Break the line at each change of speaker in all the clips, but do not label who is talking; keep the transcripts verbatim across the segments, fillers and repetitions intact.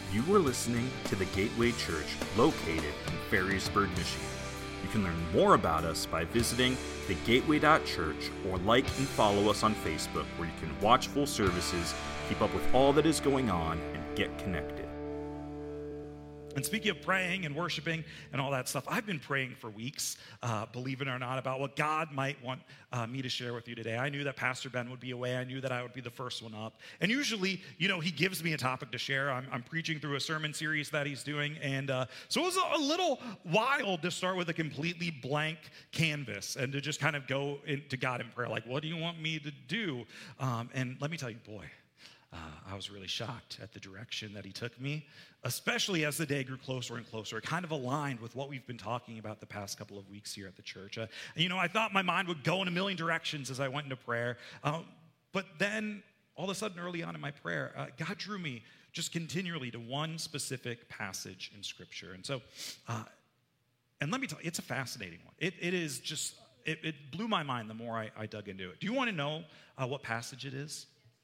You are listening to the Gateway Church located in Ferrysburg, Michigan. You can learn more about us by visiting the gateway dot church or like and follow us on Facebook, where you can watch full services, keep up with all that is going on, and get connected.
And speaking of praying and worshiping and all that stuff, I've been praying for weeks, uh, believe it or not, about what God might want uh, me to share with you today. I knew that Pastor Ben would be away. I knew that I would be the first one up. And usually, you know, he gives me a topic to share. I'm, I'm preaching through a sermon series that he's doing. And uh, so it was a little wild to start with a completely blank canvas and to just kind of go into God in prayer. Like, what do you want me to do? Um, and let me tell you, boy, Uh, I was really shocked at the direction that he took me, especially as the day grew closer and closer. It kind of aligned with what we've been talking about the past couple of weeks here at the church. Uh, and, you know, I thought my mind would go in a million directions as I went into prayer. Um, but then, all of a sudden, early on in my prayer, uh, God drew me just continually to one specific passage in Scripture. And so, uh, and let me tell you, it's a fascinating one. It, it is just, it, it blew my mind the more I, I dug into it. Do you want to know uh, what passage it is?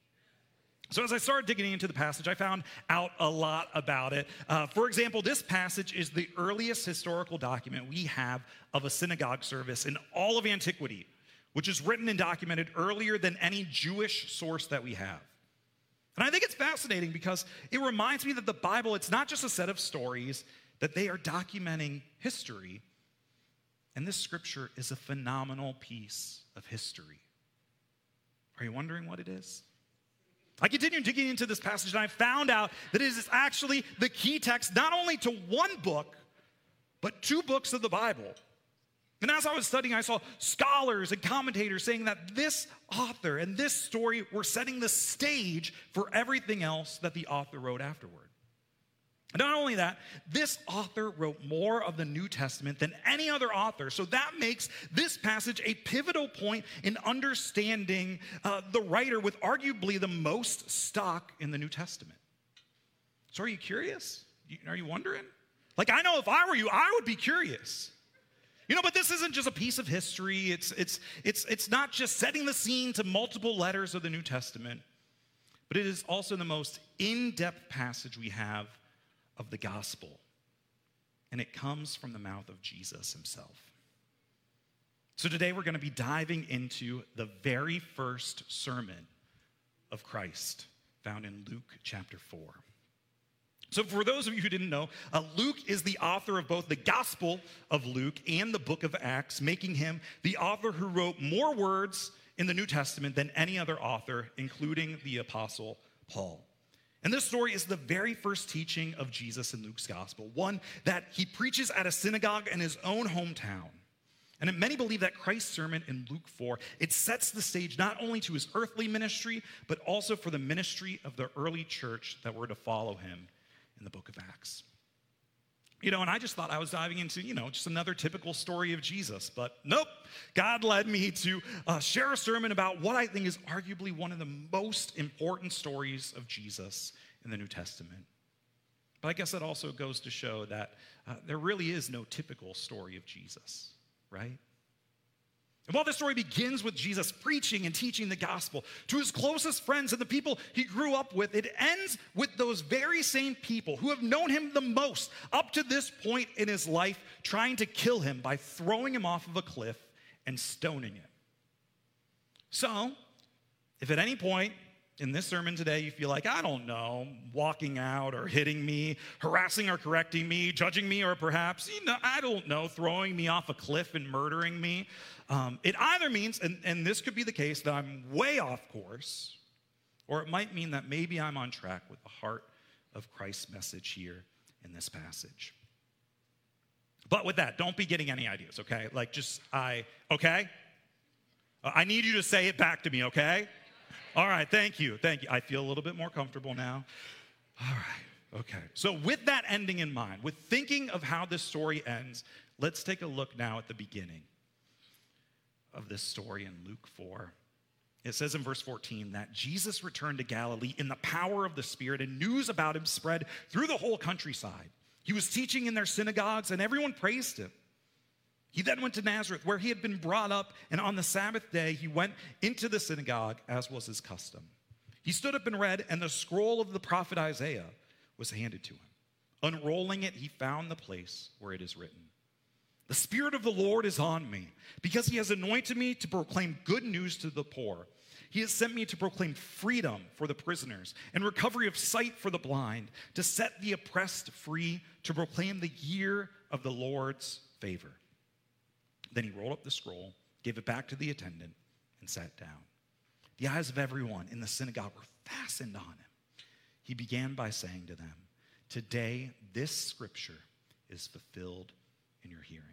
So as I started digging into the passage, I found out a lot about it. Uh, for example, this passage is the earliest historical document we have of a synagogue service in all of antiquity, which is written and documented earlier than any Jewish source that we have. And I think it's fascinating because it reminds me that the Bible, it's not just a set of stories, that they are documenting history. And this scripture is a phenomenal piece of history. Are you wondering what it is? I continued digging into this passage, and I found out that it is actually the key text not only to one book, but two books of the Bible. And as I was studying, I saw scholars and commentators saying that this author and this story were setting the stage for everything else that the author wrote afterward. Not only that, this author wrote more of the New Testament than any other author. So that makes this passage a pivotal point in understanding uh, the writer with arguably the most stock in the New Testament. So are you curious? Are you wondering? Like, I know if I were you, I would be curious. You know, but this isn't just a piece of history. It's, it's, it's, it's not just setting the scene to multiple letters of the New Testament, but it is also the most in-depth passage we have of the gospel, and it comes from the mouth of Jesus himself. So today we're going to be diving into the very first sermon of Christ, found in Luke chapter four. So for those of you who didn't know, uh, Luke is the author of both the Gospel of Luke and the book of Acts, making him the author who wrote more words in the New Testament than any other author, including the Apostle Paul. And this story is the very first teaching of Jesus in Luke's gospel, one that he preaches at a synagogue in his own hometown. And many believe that Christ's sermon in Luke four, it sets the stage not only to his earthly ministry, but also for the ministry of the early church that were to follow him in the book of Acts. You know, and I just thought I was diving into, you know, just another typical story of Jesus. But nope, God led me to uh, share a sermon about what I think is arguably one of the most important stories of Jesus in the New Testament. But I guess that also goes to show that uh, there really is no typical story of Jesus, right? And while this story begins with Jesus preaching and teaching the gospel to his closest friends and the people he grew up with, it ends with those very same people who have known him the most up to this point in his life trying to kill him by throwing him off of a cliff and stoning him. So, if at any point in this sermon today you feel like, I don't know, walking out or hitting me, harassing or correcting me, judging me, or perhaps, you know, I don't know, throwing me off a cliff and murdering me, um, it either means, and, and this could be the case, that I'm way off course, or it might mean that maybe I'm on track with the heart of Christ's message here in this passage. But with that, don't be getting any ideas, okay? Like just, I, okay? Uh, I need you to say it back to me, okay? All right, thank you, thank you. I feel a little bit more comfortable now. All right, okay. So with that ending in mind, with thinking of how this story ends, let's take a look now at the beginning of this story in Luke four. It says in verse fourteen that Jesus returned to Galilee in the power of the Spirit, and news about him spread through the whole countryside. He was teaching in their synagogues, and everyone praised him. He then went to Nazareth, where he had been brought up, and on the Sabbath day he went into the synagogue, as was his custom. He stood up and read, and the scroll of the prophet Isaiah was handed to him. Unrolling it, he found the place where it is written, "The Spirit of the Lord is on me, because he has anointed me to proclaim good news to the poor. He has sent me to proclaim freedom for the prisoners and recovery of sight for the blind, to set the oppressed free, to proclaim the year of the Lord's favor." Then he rolled up the scroll, gave it back to the attendant, and sat down. The eyes of everyone in the synagogue were fastened on him. He began by saying to them, "Today this scripture is fulfilled in your hearing."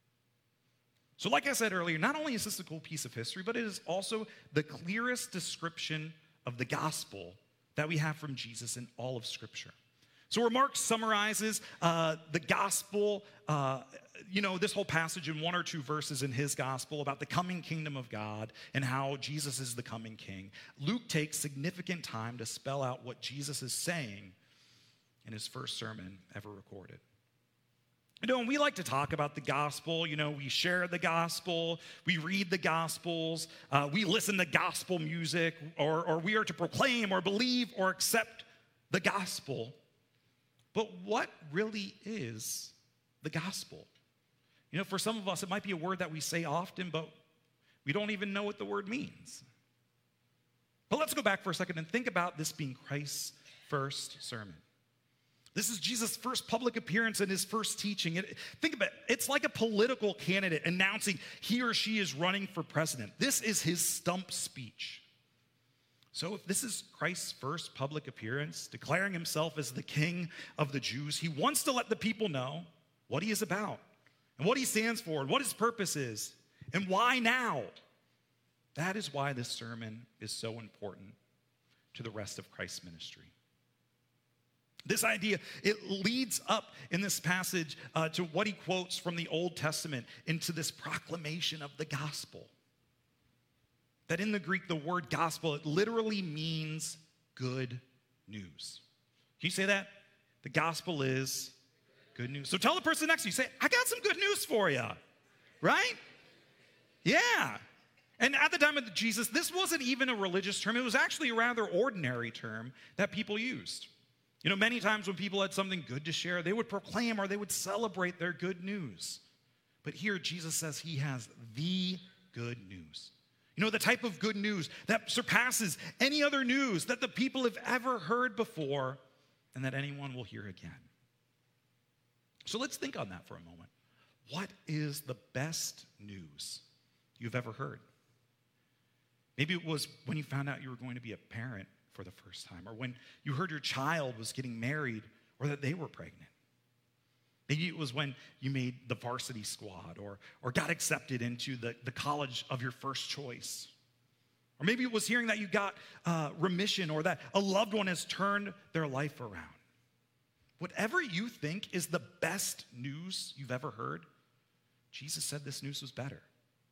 So like I said earlier, not only is this a cool piece of history, but it is also the clearest description of the gospel that we have from Jesus in all of Scripture. So where Mark summarizes uh, the gospel, uh, you know, this whole passage in one or two verses in his gospel about the coming kingdom of God and how Jesus is the coming king, Luke takes significant time to spell out what Jesus is saying in his first sermon ever recorded. You know, and we like to talk about the gospel. You know, we share the gospel, we read the gospels, uh, we listen to gospel music, or, or we are to proclaim or believe or accept the gospel. But what really is the gospel? You know, for some of us, it might be a word that we say often, but we don't even know what the word means. But let's go back for a second and think about this being Christ's first sermon. This is Jesus' first public appearance and his first teaching. It, think about it. It's like a political candidate announcing he or she is running for president. This is his stump speech. So if this is Christ's first public appearance, declaring himself as the king of the Jews, he wants to let the people know what he is about and what he stands for and what his purpose is and why now. That is why this sermon is so important to the rest of Christ's ministry. This idea, it leads up in this passage uh, to what he quotes from the Old Testament into this proclamation of the gospel. That in the Greek, the word gospel, it literally means good news. Can you say that? The gospel is good news. So tell the person next to you, say, "I got some good news for you." Right? Yeah. And at the time of Jesus, this wasn't even a religious term. It was actually a rather ordinary term that people used. You know, many times when people had something good to share, they would proclaim or they would celebrate their good news. But here, Jesus says he has the good news. You know, the type of good news that surpasses any other news that the people have ever heard before and that anyone will hear again. So let's think on that for a moment. What is the best news you've ever heard? Maybe it was when you found out you were going to be a parent for the first time, or when you heard your child was getting married or that they were pregnant. Maybe it was when you made the varsity squad or, or got accepted into the, the college of your first choice. Or maybe it was hearing that you got uh, remission or that a loved one has turned their life around. Whatever you think is the best news you've ever heard, Jesus said this news was better.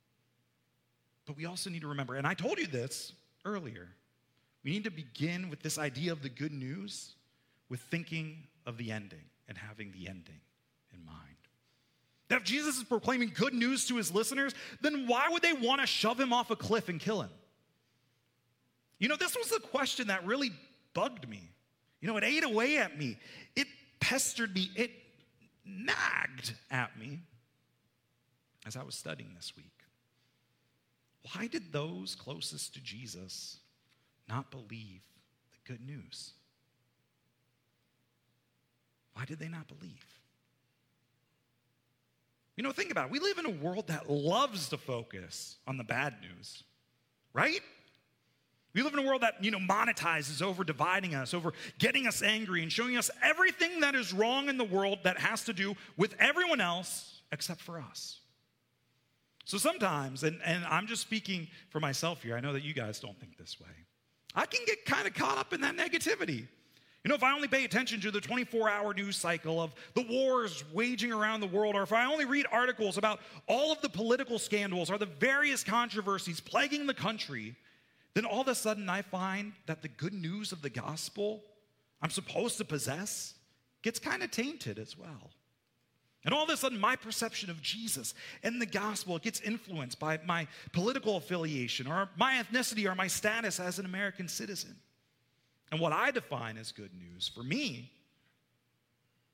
But we also need to remember, and I told you this earlier, we need to begin with this idea of the good news with thinking of the ending and having the ending in mind. That if Jesus is proclaiming good news to his listeners, then why would they want to shove him off a cliff and kill him? You know, this was a question that really bugged me. You know, it ate away at me. It pestered me. It nagged at me as I was studying this week. Why did those closest to Jesus not believe the good news? Why did they not believe? You know, think about it. We live in a world that loves to focus on the bad news, right? We live in a world that, you know, monetizes over dividing us, over getting us angry and showing us everything that is wrong in the world that has to do with everyone else except for us. So sometimes, and, and I'm just speaking for myself here, I know that you guys don't think this way, I can get kind of caught up in that negativity. You know, if I only pay attention to the twenty-four hour news cycle of the wars waging around the world, or if I only read articles about all of the political scandals or the various controversies plaguing the country, then all of a sudden I find that the good news of the gospel I'm supposed to possess gets kind of tainted as well. And all of a sudden, my perception of Jesus and the gospel gets influenced by my political affiliation or my ethnicity or my status as an American citizen. And what I define as good news for me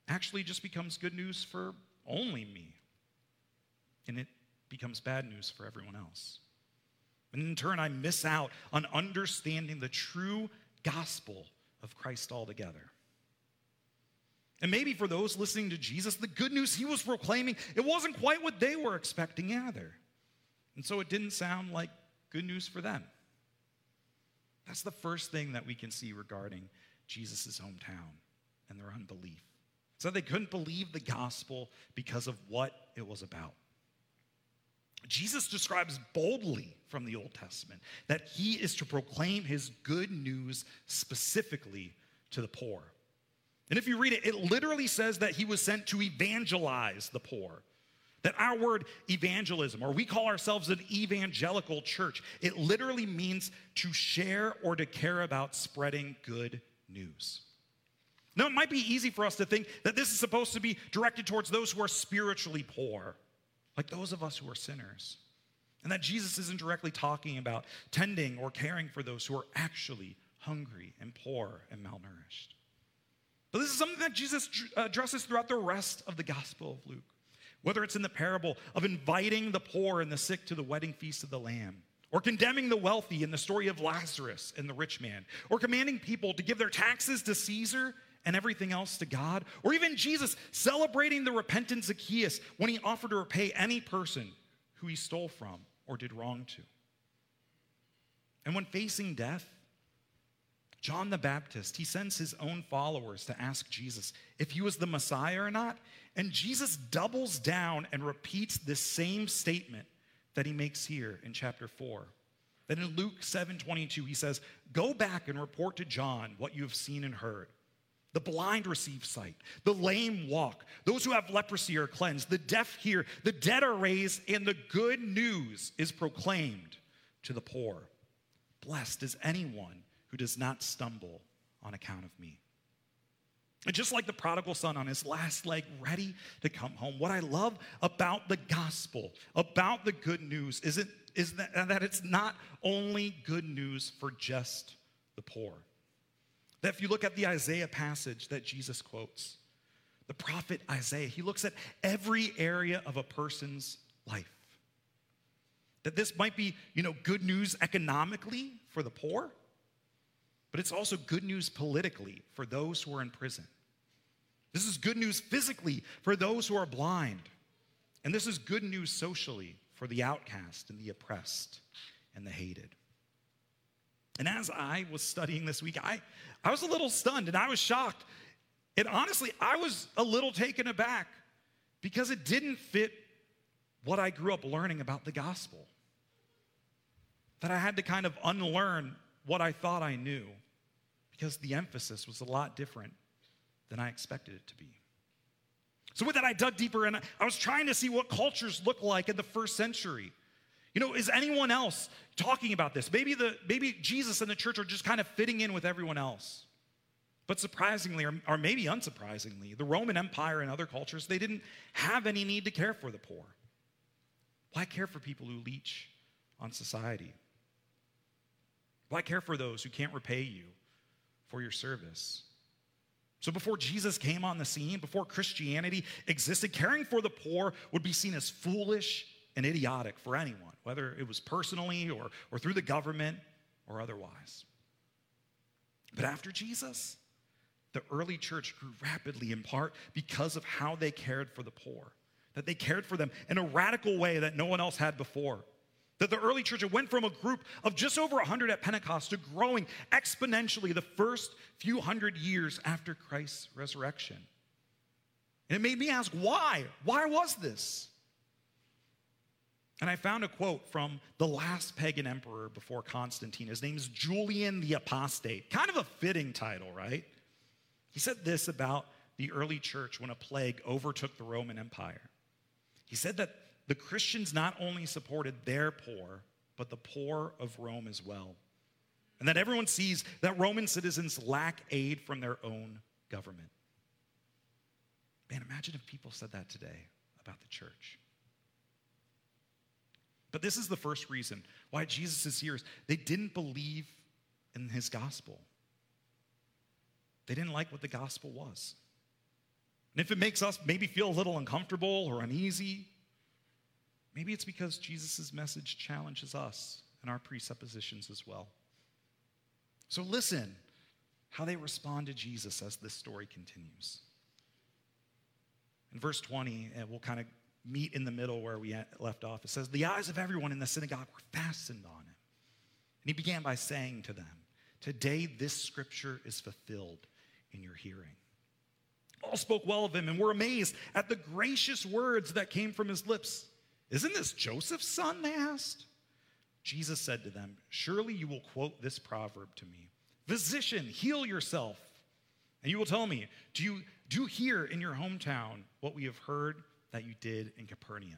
actually just becomes good news for only me. And it becomes bad news for everyone else. And in turn, I miss out on understanding the true gospel of Christ altogether. And maybe for those listening to Jesus, the good news he was proclaiming, it wasn't quite what they were expecting either. And so it didn't sound like good news for them. That's the first thing that we can see regarding Jesus' hometown and their unbelief. So they couldn't believe the gospel because of what it was about. Jesus describes boldly from the Old Testament that he is to proclaim his good news specifically to the poor. And if you read it, it literally says that he was sent to evangelize the poor. That our word evangelism, or we call ourselves an evangelical church, it literally means to share or to care about spreading good news. Now, it might be easy for us to think that this is supposed to be directed towards those who are spiritually poor, like those of us who are sinners, and that Jesus isn't directly talking about tending or caring for those who are actually hungry and poor and malnourished. But this is something that Jesus addresses throughout the rest of the Gospel of Luke. Whether it's in the parable of inviting the poor and the sick to the wedding feast of the Lamb, or condemning the wealthy in the story of Lazarus and the rich man, or commanding people to give their taxes to Caesar and everything else to God, or even Jesus celebrating the repentant Zacchaeus when he offered to repay any person who he stole from or did wrong to. And when facing death, John the Baptist, he sends his own followers to ask Jesus if he was the Messiah or not, and Jesus doubles down and repeats this same statement that he makes here in chapter four. Then in Luke seven twenty-two, he says, "Go back and report to John what you have seen and heard. The blind receive sight, the lame walk, those who have leprosy are cleansed, the deaf hear, the dead are raised, and the good news is proclaimed to the poor. Blessed is anyone who does not stumble on account of me." And just like the prodigal son on his last leg, ready to come home, what I love about the gospel, about the good news, is, it, is that, that it's not only good news for just the poor. That if you look at the Isaiah passage that Jesus quotes, the prophet Isaiah, he looks at every area of a person's life. That this might be, you know, good news economically for the poor, but it's also good news politically for those who are in prison. This is good news physically for those who are blind. And this is good news socially for the outcast and the oppressed and the hated. And as I was studying this week, I, I was a little stunned and I was shocked. And honestly, I was a little taken aback because it didn't fit what I grew up learning about the gospel. That I had to kind of unlearn what I thought I knew, because the emphasis was a lot different than I expected it to be. So with that, I dug deeper and I was trying to see what cultures look like in the first century. You know, is anyone else talking about this? Maybe the maybe Jesus and the church are just kind of fitting in with everyone else. But surprisingly, or, or maybe unsurprisingly, the Roman Empire and other cultures, they didn't have any need to care for the poor. Why care for people who leech on society? Why care for those who can't repay you for your service? So before Jesus came on the scene, before Christianity existed, caring for the poor would be seen as foolish and idiotic for anyone, whether it was personally or, or through the government or otherwise. But after Jesus, the early church grew rapidly, in part because of how they cared for the poor, that they cared for them in a radical way that no one else had before. That the early church went from a group of just over one hundred at Pentecost to growing exponentially the first few hundred years after Christ's resurrection. And it made me ask, why? Why was this? And I found a quote from the last pagan emperor before Constantine. His name is Julian the Apostate. Kind of a fitting title, right? He said this about the early church when a plague overtook the Roman Empire. He said that the Christians not only supported their poor, but the poor of Rome as well. And that everyone sees that Roman citizens lack aid from their own government. Man, imagine if people said that today about the church. But this is the first reason why Jesus' hearers, they didn't believe in his gospel. They didn't like what the gospel was. And if it makes us maybe feel a little uncomfortable or uneasy, maybe it's because Jesus' message challenges us and our presuppositions as well. So listen how they respond to Jesus as this story continues. In verse twenty, and we'll kind of meet in the middle where we left off. It says, the eyes of everyone in the synagogue were fastened on him. And he began by saying to them, today this scripture is fulfilled in your hearing. All spoke well of him and were amazed at the gracious words that came from his lips. Isn't this Joseph's son? They asked. Jesus said to them, surely you will quote this proverb to me. Physician, heal yourself. And you will tell me, do you do here in your hometown what we have heard that you did in Capernaum?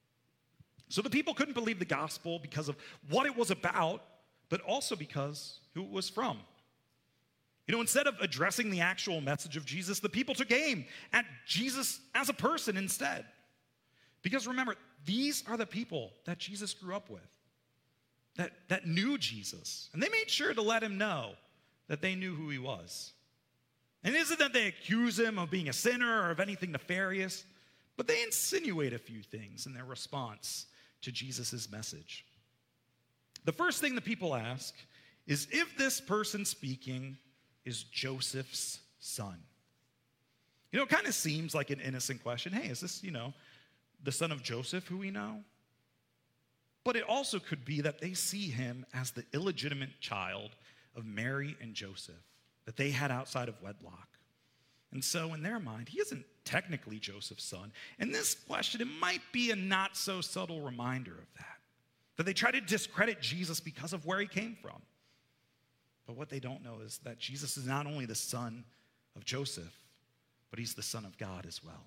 So the people couldn't believe the gospel because of what it was about, but also because who it was from. You know, instead of addressing the actual message of Jesus, the people took aim at Jesus as a person instead. Because remember, these are the people that Jesus grew up with, that, that knew Jesus. And they made sure to let him know that they knew who he was. And it isn't that they accuse him of being a sinner or of anything nefarious, but they insinuate a few things in their response to Jesus' message. The first thing the people ask is if this person speaking is Joseph's son. You know, it kind of seems like an innocent question. Hey, is this, you know, the son of Joseph who we know? But it also could be that they see him as the illegitimate child of Mary and Joseph that they had outside of wedlock. And so in their mind, he isn't technically Joseph's son. And this question, it might be a not so subtle reminder of that. That they try to discredit Jesus because of where he came from. But what they don't know is that Jesus is not only the son of Joseph, but he's the son of God as well.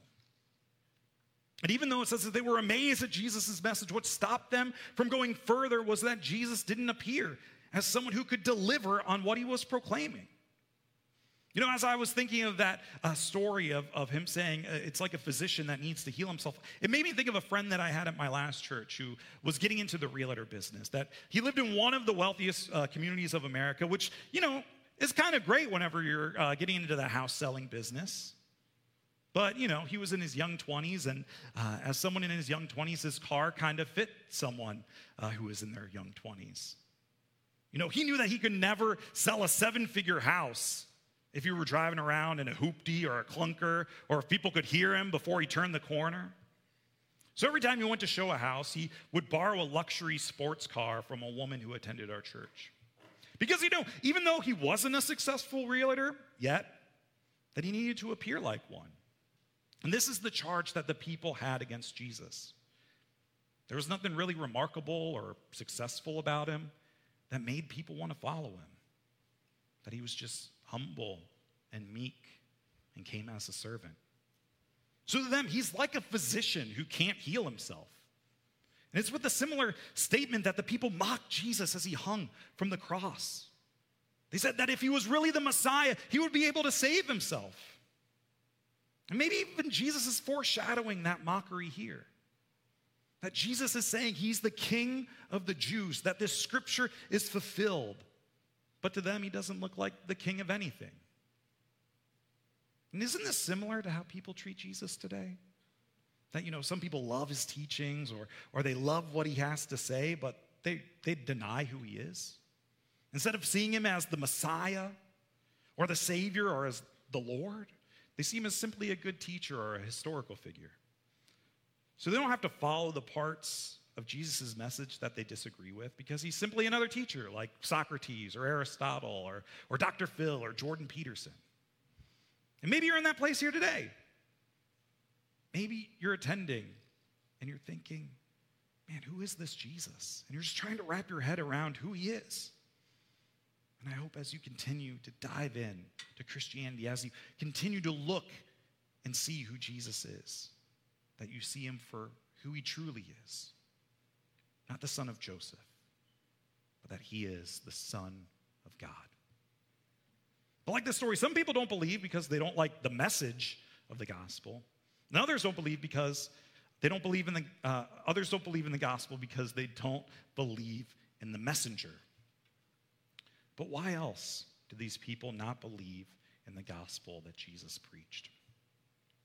And even though it says that they were amazed at Jesus' message, what stopped them from going further was that Jesus didn't appear as someone who could deliver on what he was proclaiming. You know, as I was thinking of that uh, story of, of him saying uh, it's like a physician that needs to heal himself, it made me think of a friend that I had at my last church who was getting into the realtor business. That he lived in one of the wealthiest uh, communities of America, which, you know, is kind of great whenever you're uh, getting into the house selling business. But, you know, he was in his young twenties, and uh, as someone in his young twenties, his car kind of fit someone uh, who was in their young twenties. You know, he knew that he could never sell a seven-figure house if you were driving around in a hoopty or a clunker, or if people could hear him before he turned the corner. So every time he went to show a house, he would borrow a luxury sports car from a woman who attended our church. Because, you know, even though he wasn't a successful realtor yet, that he needed to appear like one. And this is the charge that the people had against Jesus. There was nothing really remarkable or successful about him that made people want to follow him. That he was just humble and meek and came as a servant. So to them, he's like a physician who can't heal himself. And it's with a similar statement that the people mocked Jesus as he hung from the cross. They said that if he was really the Messiah, he would be able to save himself. And maybe even Jesus is foreshadowing that mockery here. That Jesus is saying he's the king of the Jews, that this scripture is fulfilled. But to them, he doesn't look like the king of anything. And isn't this similar to how people treat Jesus today? That, you know, some people love his teachings or, or they love what he has to say, but they, they deny who he is. Instead of seeing him as the Messiah or the Savior or as the Lord, they see him as simply a good teacher or a historical figure. So they don't have to follow the parts of Jesus' message that they disagree with because he's simply another teacher like Socrates or Aristotle or, or Doctor Phil or Jordan Peterson. And maybe you're in that place here today. Maybe you're attending and you're thinking, man, who is this Jesus? And you're just trying to wrap your head around who he is. And I hope as you continue to dive in to Christianity, as you continue to look and see who Jesus is, that you see him for who he truly is. Not the son of Joseph, but that he is the Son of God. But like this story, some people don't believe because they don't like the message of the gospel. And others don't believe because they don't believe in the, uh, others don't believe in the gospel because they don't believe in the messenger. But why else do these people not believe in the gospel that Jesus preached?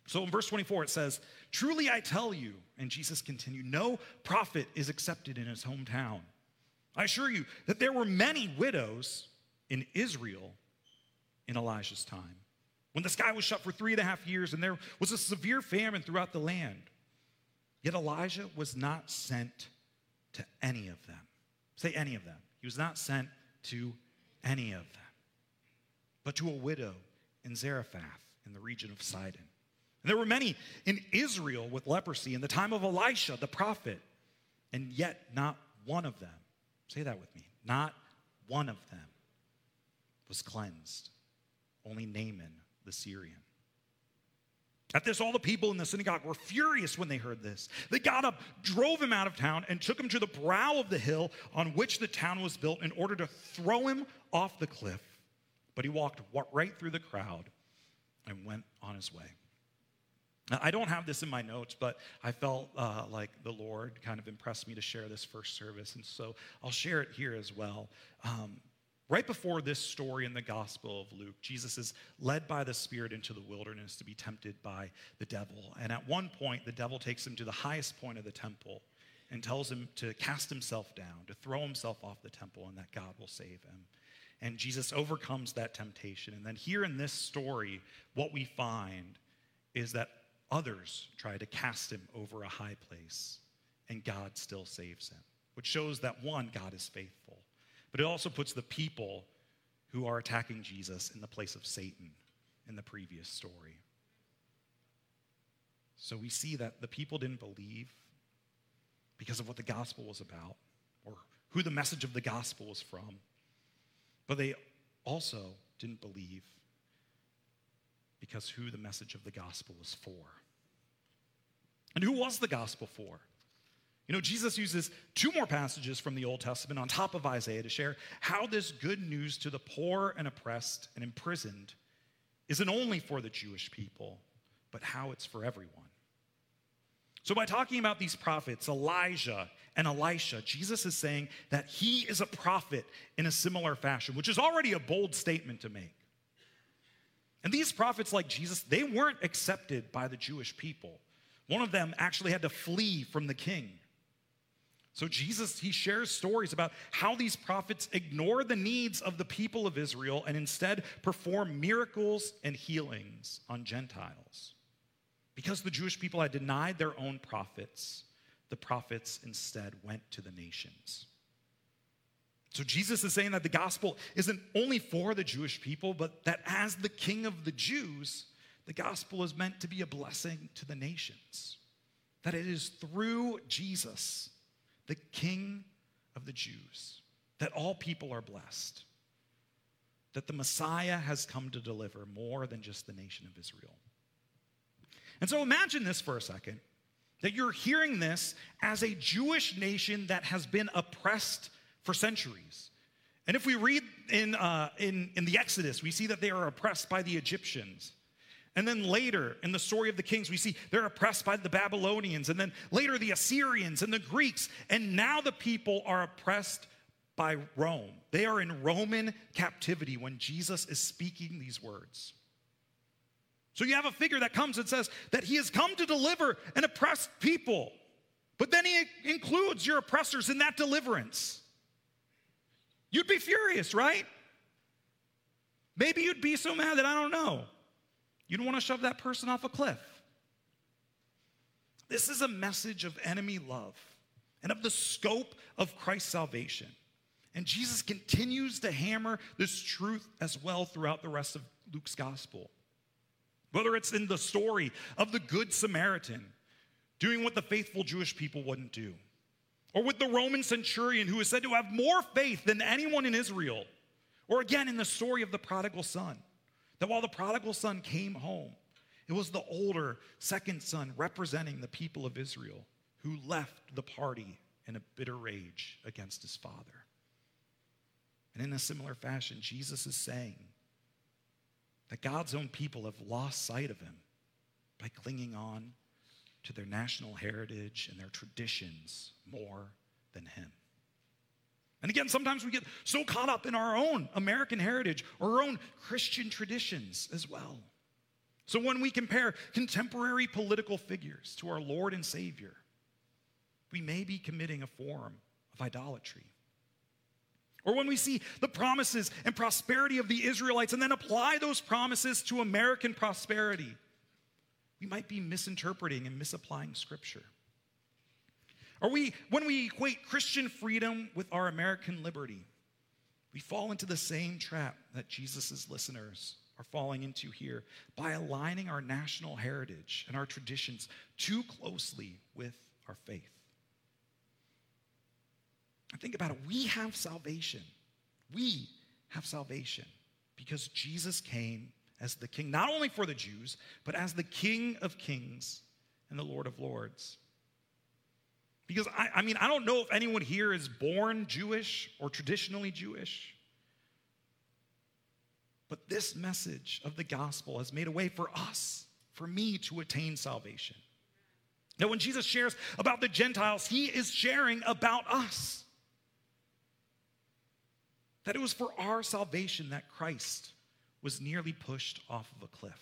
So in verse twenty-four, it says, "Truly I tell you," and Jesus continued, "no prophet is accepted in his hometown. I assure you that there were many widows in Israel in Elijah's time, when the sky was shut for three and a half years and there was a severe famine throughout the land. Yet Elijah was not sent to any of them." Say any of them. He was not sent to any of them, but to a widow in Zarephath in the region of Sidon. And there were many in Israel with leprosy in the time of Elisha the prophet, and yet not one of them, say that with me, not one of them was cleansed, only Naaman the Syrian. At this, all the people in the synagogue were furious when they heard this. They got up, drove him out of town, and took him to the brow of the hill on which the town was built in order to throw him off the cliff. But he walked right through the crowd and went on his way. Now, I don't have this in my notes, but I felt uh, like the Lord kind of impressed me to share this first service, and so I'll share it here as well. Um, right before this story in the Gospel of Luke, Jesus is led by the Spirit into the wilderness to be tempted by the devil. And at one point, the devil takes him to the highest point of the temple and tells him to cast himself down, to throw himself off the temple, and that God will save him. And Jesus overcomes that temptation. And then here in this story, what we find is that others try to cast him over a high place, and God still saves him, which shows that, one, God is faithful, but it also puts the people who are attacking Jesus in the place of Satan in the previous story. So we see that the people didn't believe because of what the gospel was about or who the message of the gospel was from, but they also didn't believe because who the message of the gospel was for. And who was the gospel for? You know, Jesus uses two more passages from the Old Testament on top of Isaiah to share how this good news to the poor and oppressed and imprisoned isn't only for the Jewish people, but how it's for everyone. So by talking about these prophets, Elijah and Elisha, Jesus is saying that he is a prophet in a similar fashion, which is already a bold statement to make. And these prophets, like Jesus, they weren't accepted by the Jewish people. One of them actually had to flee from the king. So Jesus, he shares stories about how these prophets ignore the needs of the people of Israel and instead perform miracles and healings on Gentiles. Because the Jewish people had denied their own prophets, the prophets instead went to the nations. So Jesus is saying that the gospel isn't only for the Jewish people, but that as the King of the Jews, the gospel is meant to be a blessing to the nations. That it is through Jesus, the King of the Jews, that all people are blessed. That the Messiah has come to deliver more than just the nation of Israel. And so imagine this for a second, that you're hearing this as a Jewish nation that has been oppressed for centuries. And if we read in, uh, in, in the Exodus, we see that they are oppressed by the Egyptians. And then later, in the story of the kings, we see they're oppressed by the Babylonians. And then later, the Assyrians and the Greeks. And now the people are oppressed by Rome. They are in Roman captivity when Jesus is speaking these words. So you have a figure that comes and says that he has come to deliver an oppressed people. But then he includes your oppressors in that deliverance. You'd be furious, right? Maybe you'd be so mad that I don't know. You'd want to shove that person off a cliff. This is a message of enemy love and of the scope of Christ's salvation. And Jesus continues to hammer this truth as well throughout the rest of Luke's gospel. Whether it's in the story of the Good Samaritan doing what the faithful Jewish people wouldn't do, or with the Roman centurion who is said to have more faith than anyone in Israel, or again in the story of the prodigal son, that while the prodigal son came home, it was the older second son representing the people of Israel who left the party in a bitter rage against his father. And in a similar fashion, Jesus is saying that God's own people have lost sight of him by clinging on to their national heritage and their traditions more than him. And again, sometimes we get so caught up in our own American heritage or our own Christian traditions as well. So when we compare contemporary political figures to our Lord and Savior, we may be committing a form of idolatry. Or when we see the promises and prosperity of the Israelites and then apply those promises to American prosperity, we might be misinterpreting and misapplying Scripture. Or we, when we equate Christian freedom with our American liberty, we fall into the same trap that Jesus' listeners are falling into here by aligning our national heritage and our traditions too closely with our faith. And think about it. We have salvation. We have salvation because Jesus came as the King, not only for the Jews, but as the King of Kings and the Lord of Lords. Because, I, I mean, I don't know if anyone here is born Jewish or traditionally Jewish, but this message of the gospel has made a way for us, for me, to attain salvation. Now, when Jesus shares about the Gentiles, he is sharing about us. That it was for our salvation that Christ was nearly pushed off of a cliff.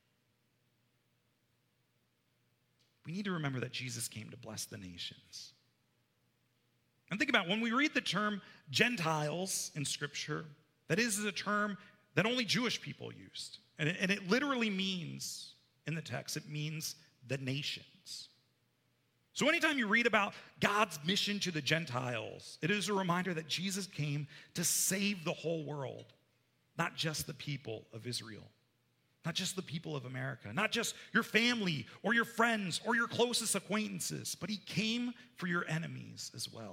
We need to remember that Jesus came to bless the nations. And think about when we read the term Gentiles in Scripture, that is a term that only Jewish people used. And it, and it literally means, in the text, it means the nations. So anytime you read about God's mission to the Gentiles, it is a reminder that Jesus came to save the whole world, not just the people of Israel, not just the people of America, not just your family or your friends or your closest acquaintances, but he came for your enemies as well.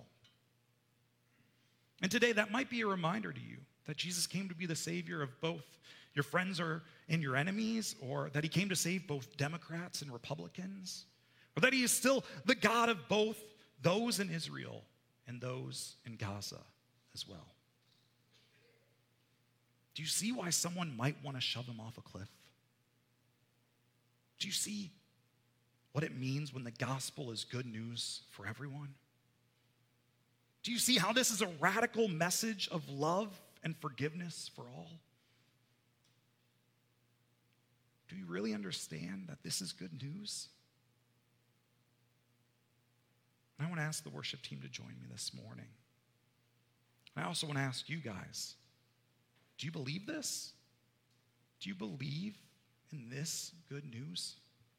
And today that might be a reminder to you that Jesus came to be the Savior of both your friends or and your enemies, or that he came to save both Democrats and Republicans, or that he is still the God of both those in Israel and those in Gaza as well. Do you see why someone might want to shove him off a cliff? Do you see what it means when the gospel is good news for everyone? Do you see how this is a radical message of love and forgiveness for all? Do you really understand that this is good news? And I want to ask the worship team to join me this morning. And I also want to ask you guys, do you believe this? Do you believe in this good news?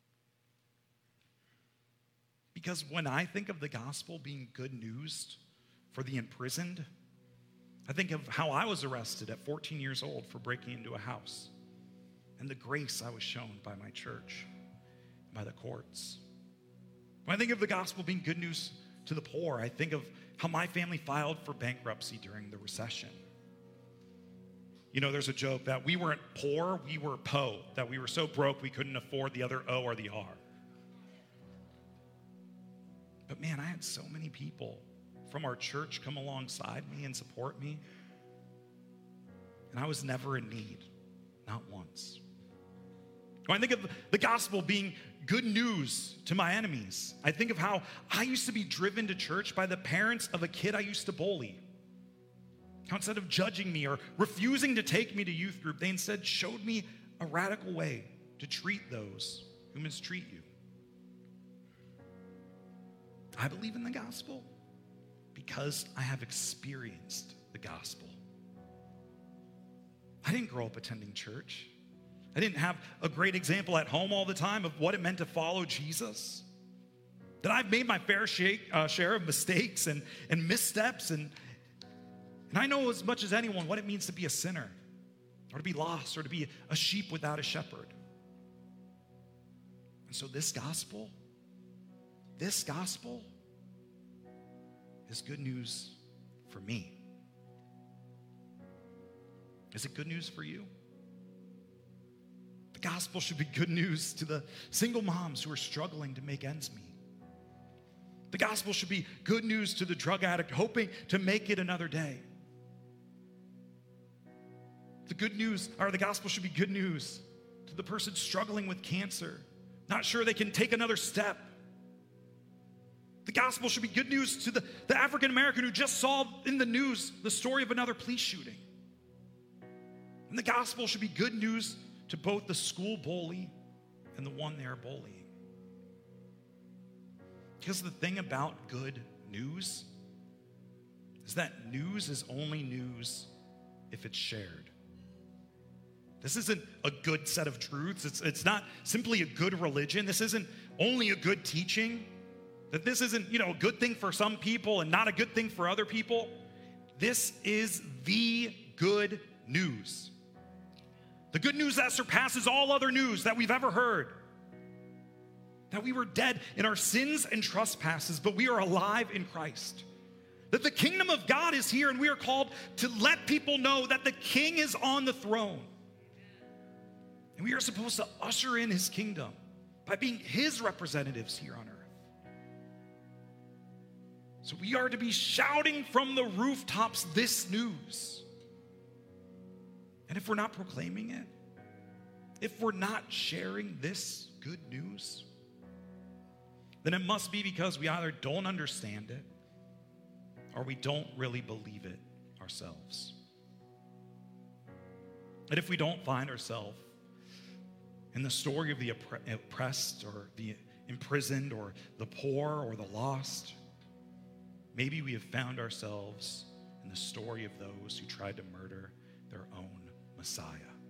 Because when I think of the gospel being good news for the imprisoned, I think of how I was arrested at fourteen years old for breaking into a house and the grace I was shown by my church, by the courts. When I think of the gospel being good news to the poor, I think of how my family filed for bankruptcy during the recession. You know, there's a joke that we weren't poor, we were po, that we were so broke we couldn't afford the other O or the R. But man, I had so many people from our church come alongside me and support me. And I was never in need, not once. When I think of the gospel being good news to my enemies, I think of how I used to be driven to church by the parents of a kid I used to bully. How instead of judging me or refusing to take me to youth group, they instead showed me a radical way to treat those who mistreat you. I believe in the gospel because I have experienced the gospel. I didn't grow up attending church. I didn't have a great example at home all the time of what it meant to follow Jesus. That I've made my fair shake, uh, share of mistakes and, and missteps, and, and I know as much as anyone what it means to be a sinner, or to be lost, or to be a sheep without a shepherd. And so this gospel, this gospel is good news for me. Is it good news for you? The gospel should be good news to the single moms who are struggling to make ends meet. The gospel should be good news to the drug addict hoping to make it another day. The good news, or the gospel should be good news to the person struggling with cancer, not sure they can take another step. The gospel should be good news to the, the African American who just saw in the news the story of another police shooting. And the gospel should be good news to both the school bully and the one they're bullying. Because the thing about good news is that news is only news if it's shared. This isn't a good set of truths. It's, it's not simply a good religion. This isn't only a good teaching. That this isn't, you know, a good thing for some people and not a good thing for other people. This is the good news. The good news that surpasses all other news that we've ever heard. That we were dead in our sins and trespasses, but we are alive in Christ. That the kingdom of God is here, and we are called to let people know that the King is on the throne. And we are supposed to usher in his kingdom by being his representatives here on earth. So we are to be shouting from the rooftops this news. And if we're not proclaiming it, if we're not sharing this good news, then it must be because we either don't understand it or we don't really believe it ourselves. And if we don't find ourselves in the story of the oppressed or the imprisoned or the poor or the lost, maybe we have found ourselves in the story of those who tried to murder their own Messiah.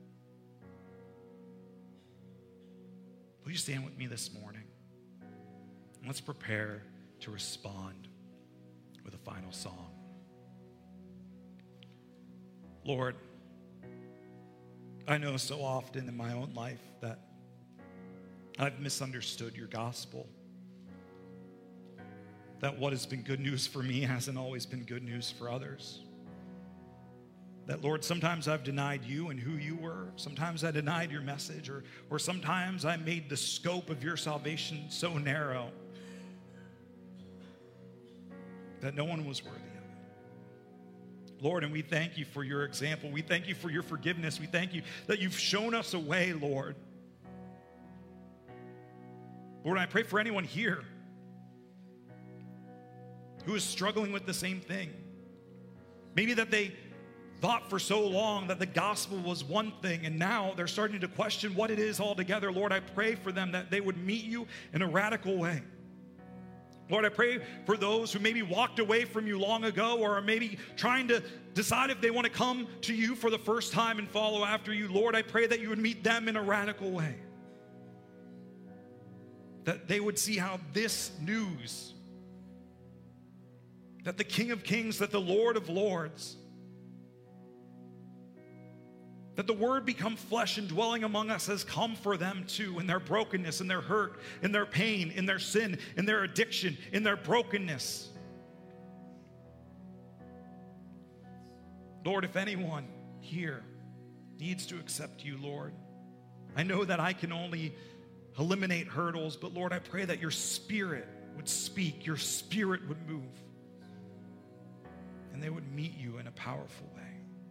Will you stand with me this morning? And let's prepare to respond with a final song. Lord, I know so often in my own life that I've misunderstood your gospel. That what has been good news for me hasn't always been good news for others. That, Lord, sometimes I've denied you and who you were. Sometimes I denied your message, or, or sometimes I made the scope of your salvation so narrow that no one was worthy of it. Lord, and we thank you for your example. We thank you for your forgiveness. We thank you that you've shown us a way, Lord. Lord, I pray for anyone here who is struggling with the same thing. Maybe that they thought for so long that the gospel was one thing, and now they're starting to question what it is altogether. Lord, I pray for them that they would meet you in a radical way. Lord, I pray for those who maybe walked away from you long ago or are maybe trying to decide if they want to come to you for the first time and follow after you. Lord, I pray that you would meet them in a radical way. That they would see how this news, that the King of Kings, that the Lord of Lords, that the word become flesh and dwelling among us has come for them too, in their brokenness, in their hurt, in their pain, in their sin, in their addiction, in their brokenness. Lord, if anyone here needs to accept you, Lord, I know that I can only eliminate hurdles, but Lord, I pray that your spirit would speak, your spirit would move, and they would meet you in a powerful way.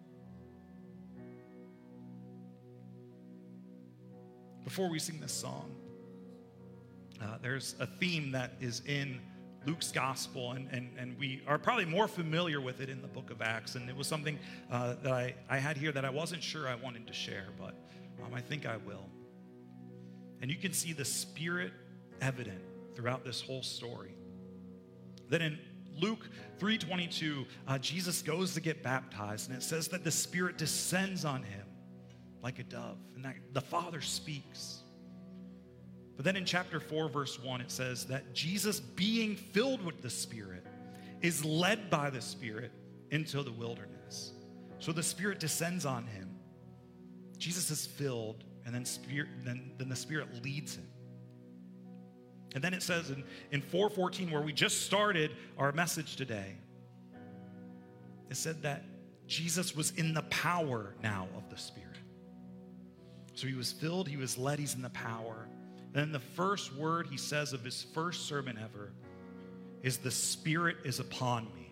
Before we sing this song, uh, there's a theme that is in Luke's gospel, and, and, and we are probably more familiar with it in the book of Acts. And it was something uh, that I, I had here that I wasn't sure I wanted to share, but um, I think I will. And you can see the Spirit evident throughout this whole story. Then in Luke three twenty-two, uh, Jesus goes to get baptized, and it says that the Spirit descends on him like a dove, and that the Father speaks. But then in chapter four, verse one, it says that Jesus, being filled with the Spirit, is led by the Spirit into the wilderness. So the Spirit descends on him. Jesus is filled, and then, spirit, then, then the Spirit leads him. And then it says in, in four fourteen, where we just started our message today, it said that Jesus was in the power now of the Spirit. So he was filled, he was led, he's in the power. And then the first word he says of his first sermon ever is, the Spirit is upon me.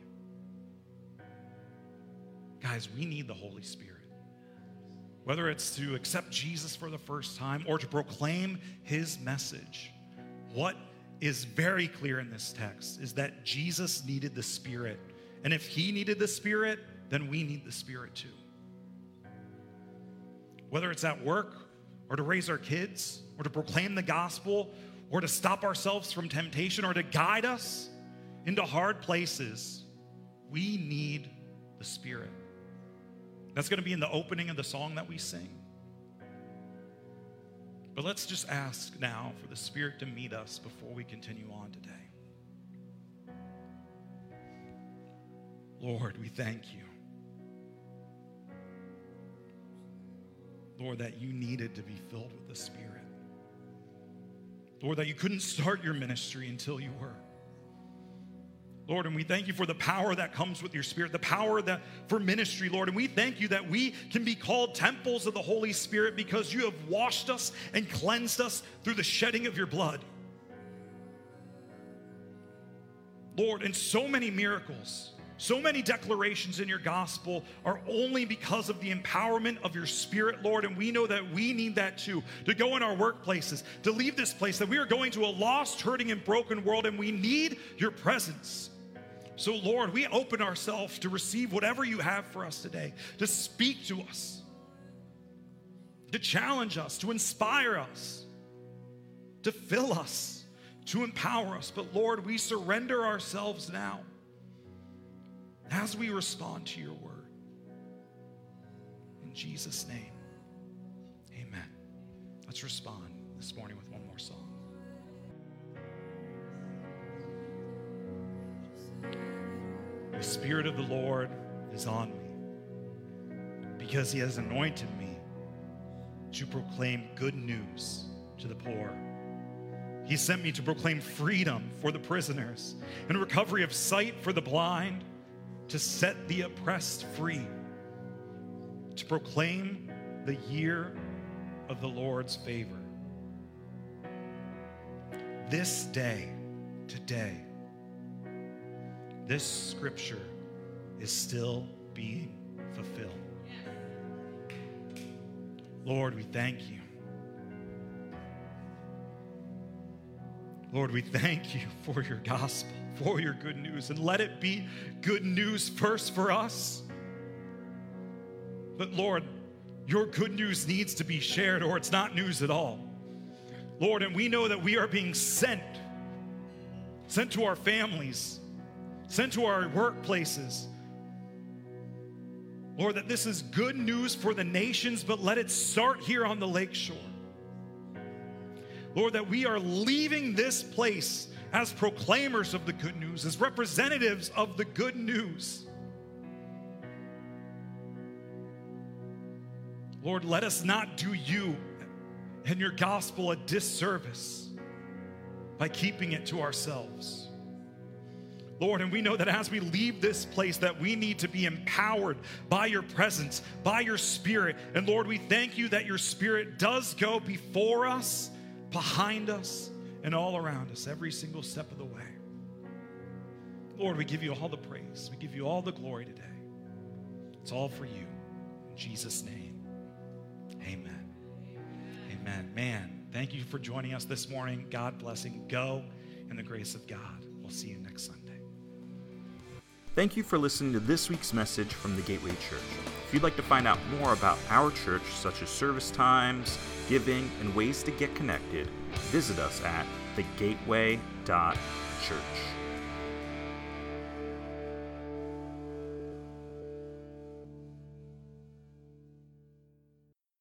Guys, we need the Holy Spirit. Whether it's to accept Jesus for the first time or to proclaim his message, what is very clear in this text is that Jesus needed the Spirit. And if he needed the Spirit, then we need the Spirit too. Whether it's at work or to raise our kids, or to proclaim the gospel, or to stop ourselves from temptation, or to guide us into hard places, we need the Spirit. That's going to be in the opening of the song that we sing. But let's just ask now for the Spirit to meet us before we continue on today. Lord, we thank you. Lord, that you needed to be filled with the Spirit. Lord, that you couldn't start your ministry until you were. Lord, and we thank you for the power that comes with your Spirit, the power that for ministry, Lord. And we thank you that we can be called temples of the Holy Spirit because you have washed us and cleansed us through the shedding of your blood. Lord, and so many miracles, so many declarations in your gospel are only because of the empowerment of your Spirit, Lord, and we know that we need that too, to go in our workplaces, to leave this place, that we are going to a lost, hurting, and broken world, and we need your presence. So, Lord, we open ourselves to receive whatever you have for us today, to speak to us, to challenge us, to inspire us, to fill us, to empower us. But, Lord, we surrender ourselves now as we respond to your word. In Jesus' name, amen. Let's respond this morning with one more song. The Spirit of the Lord is on me because he has anointed me to proclaim good news to the poor. He sent me to proclaim freedom for the prisoners and recovery of sight for the blind, to set the oppressed free, to proclaim the year of the Lord's favor. This day, today, this scripture is still being fulfilled. Lord, we thank you. Lord, we thank you for your gospel, for your good news, and let it be good news first for us. But Lord, your good news needs to be shared or it's not news at all. Lord, and we know that we are being sent, sent to our families, sent to our workplaces. Lord, that this is good news for the nations, but let it start here on the lakeshore. Lord, that we are leaving this place as proclaimers of the good news, as representatives of the good news. Lord, let us not do you and your gospel a disservice by keeping it to ourselves. Lord, and we know that as we leave this place that we need to be empowered by your presence, by your Spirit. And Lord, we thank you that your Spirit does go before us, behind us, and all around us every single step of the way. Lord, we give you all the praise. We give you all the glory today. It's all for you. In Jesus' name, amen. Amen. Man, thank you for joining us this morning. God blessing. Go in the grace of God. We'll see you next Sunday.
Thank you for listening to this week's message from the Gateway Church. If you'd like to find out more about our church, such as service times, giving, and ways to get connected, visit us at the gateway dot church.